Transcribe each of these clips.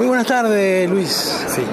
Muy buenas tardes, Luis. Sí.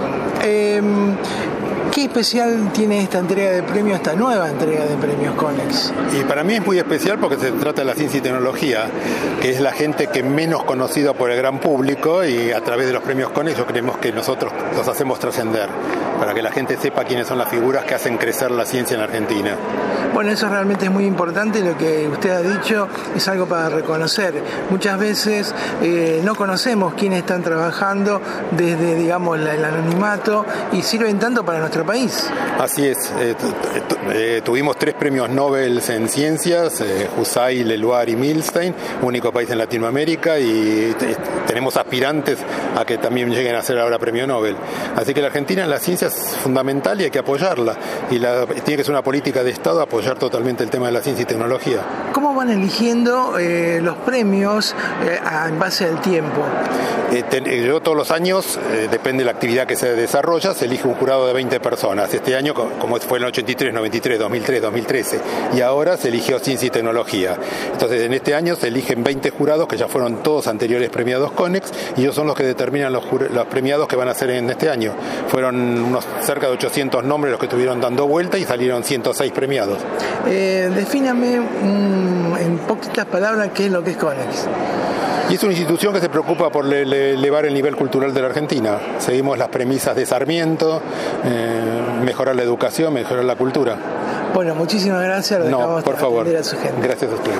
¿Qué especial tiene esta entrega de premios, esta nueva entrega de premios CONEX? Y para mí es muy especial porque se trata de la ciencia y tecnología, que es la gente que menos conocida por el gran público, y a través de los premios CONEX creemos que nosotros los hacemos trascender, para que la gente sepa quiénes son las figuras que hacen crecer la ciencia en Argentina. Bueno, eso realmente es muy importante. Lo que usted ha dicho es algo para reconocer. Muchas veces no conocemos quiénes están trabajando desde, digamos, el anonimato, y sirven tanto para nuestro país. Así es. Tuvimos 3 premios Nobel en ciencias, Husay, Leloir y Milstein, único país en Latinoamérica, y tenemos aspirantes a que también lleguen a ser ahora premio Nobel. Así que la Argentina en la ciencia es fundamental y hay que apoyarla. Y tiene que ser una política de Estado apoyar totalmente el tema de la ciencia y tecnología. ¿Cómo van eligiendo los premios en base al tiempo? Yo todos los años, depende de la actividad que se desarrolla, se elige un jurado de 20 personas. Este año, como fue en el 83, 93, 2003, 2013, y ahora se eligió ciencia y tecnología. Entonces, en este año se eligen 20 jurados que ya fueron todos anteriores premiados CONEX, y ellos son los que determinan los premiados que van a ser en este año. Fueron unos cerca de 800 nombres los que estuvieron dando vuelta y salieron 106 premiados. Defíname en poquitas palabras qué es lo que es CONEX. Y es una institución que se preocupa por elevar el nivel cultural de la Argentina. Seguimos las premisas de Sarmiento, mejorar la educación, mejorar la cultura. Bueno, muchísimas gracias. No, por favor. A su gente. Gracias a usted.